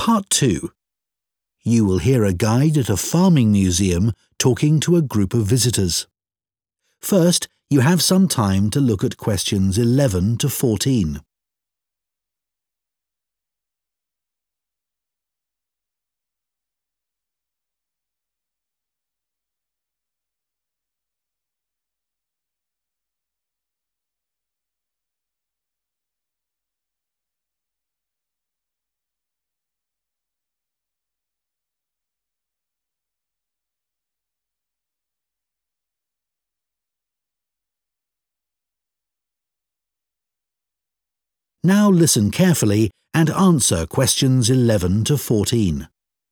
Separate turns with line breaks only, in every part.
Part 2. You will hear a guide at a farming museum talking to a group of visitors. First, you have some time to look at questions 11 to 14. Now listen carefully and answer questions 11 to 14.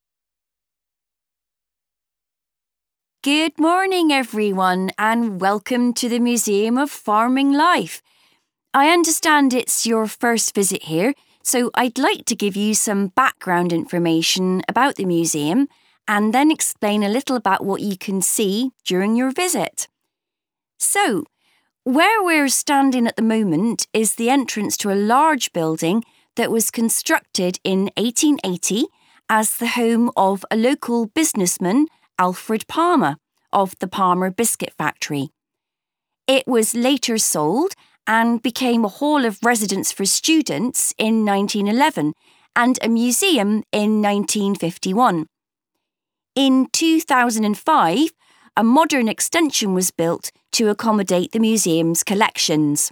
Good morning, everyone, and welcome to the Museum of Farming Life. I understand it's your first visit here, so I'd like to give you some background information about the museum and then explain a little about what you can see during your visit. So, where we're standing at the moment is the entrance to a large building that was constructed in 1880 as the home of a local businessman, Alfred Palmer, of the Palmer Biscuit Factory. It was later sold and became a hall of residence for students in 1911 and a museum in 1951. In 2005, a modern extension was built to accommodate the museum's collections.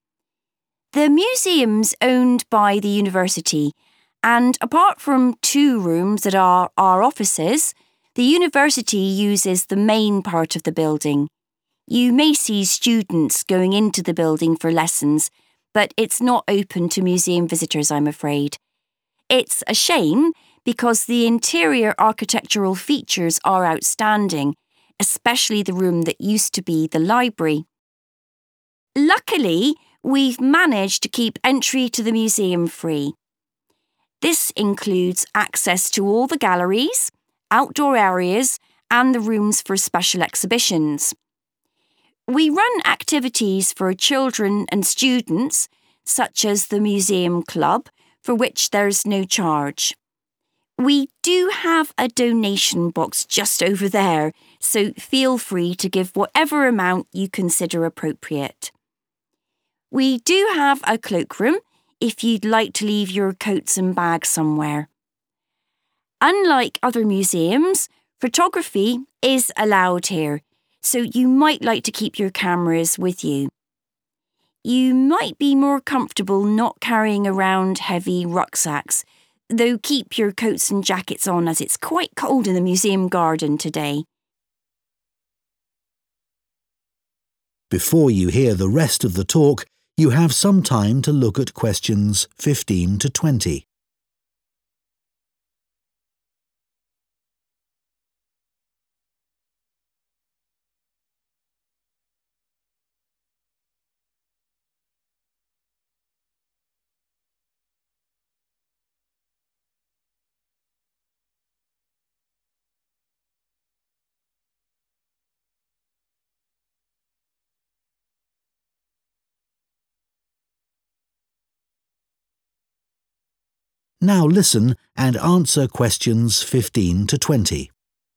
The museum's owned by the university, and apart from 2 rooms that are our offices, the university uses the main part of the building. You may see students going into the building for lessons, but it's not open to museum visitors, I'm afraid. It's a shame because the interior architectural features are outstanding, especially the room that used to be the library. Luckily, we've managed to keep entry to the museum free. This includes access to all the galleries, outdoor areas, and the rooms for special exhibitions. We run activities for children and students, such as the Museum Club, for which there's no charge. We do have a donation box just over there, so feel free to give whatever amount you consider appropriate. We do have a cloakroom if you'd like to leave your coats and bags somewhere. Unlike other museums, photography is allowed here, so you might like to keep your cameras with you. You might be more comfortable not carrying around heavy rucksacks, though keep your coats and jackets on as it's quite cold in the museum garden today.
Before you hear the rest of the talk, you have some time to look at questions 15 to 20. Now listen and answer questions 15 to 20.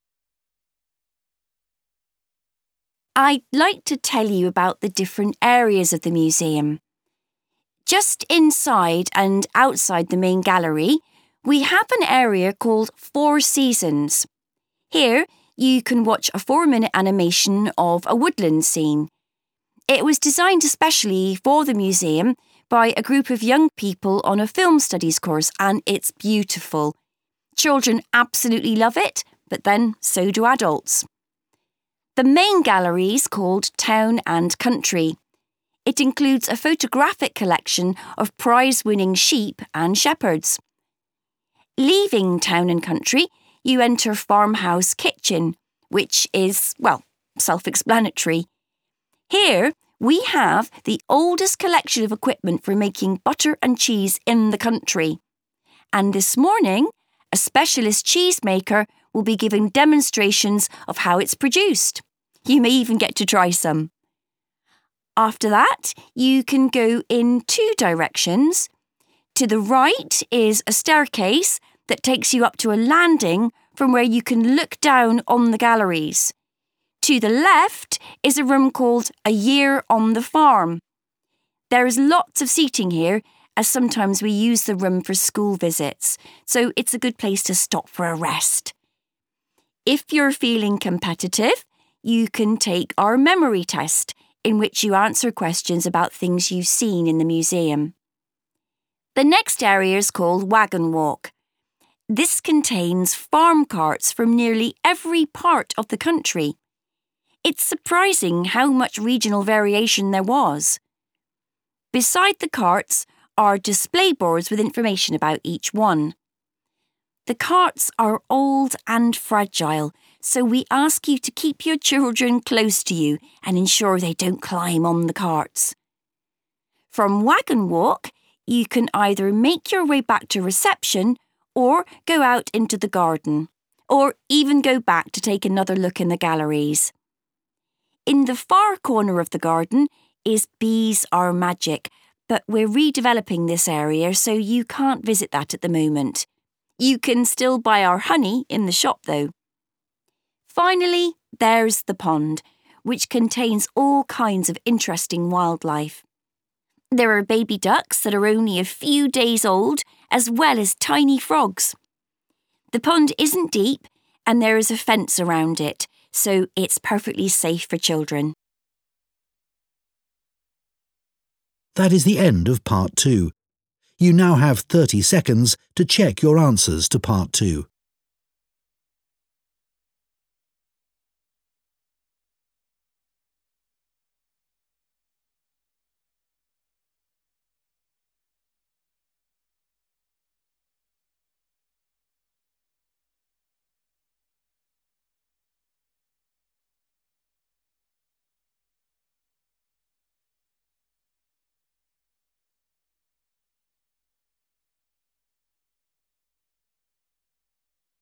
I'd like to tell you about the different areas of the museum. Just inside and outside the main gallery, we have an area called 4 Seasons. Here, you can watch a 4-minute animation of a woodland scene. It was designed especially for the museum by a group of young people on a film studies course, and it's beautiful. Children absolutely love it, but then so do adults. The main gallery is called Town and Country. It includes a photographic collection of prize-winning sheep and shepherds. Leaving Town and Country, you enter Farmhouse Kitchen, which is, well, self-explanatory. Here, we have the oldest collection of equipment for making butter and cheese in the country. And this morning, a specialist cheesemaker will be giving demonstrations of how it's produced. You may even get to try some. After that, you can go in 2 directions. To the right is a staircase that takes you up to a landing from where you can look down on the galleries. To the left is a room called A Year on the Farm. There is lots of seating here, as sometimes we use the room for school visits, so it's a good place to stop for a rest. If you're feeling competitive, you can take our memory test, in which you answer questions about things you've seen in the museum. The next area is called Wagon Walk. This contains farm carts from nearly every part of the country. It's surprising how much regional variation there was. Beside the carts are display boards with information about each one. The carts are old and fragile, so we ask you to keep your children close to you and ensure they don't climb on the carts. From Wagon Walk, you can either make your way back to reception or go out into the garden, or even go back to take another look in the galleries. In the far corner of the garden is Bees Are Magic, but we're redeveloping this area so you can't visit that at the moment. You can still buy our honey in the shop though. Finally, there's the pond, which contains all kinds of interesting wildlife. There are baby ducks that are only a few days old, as well as tiny frogs. The pond isn't deep and there is a fence around it, so it's perfectly safe for children.
That is the end of Part 2. You now have 30 seconds to check your answers to Part 2.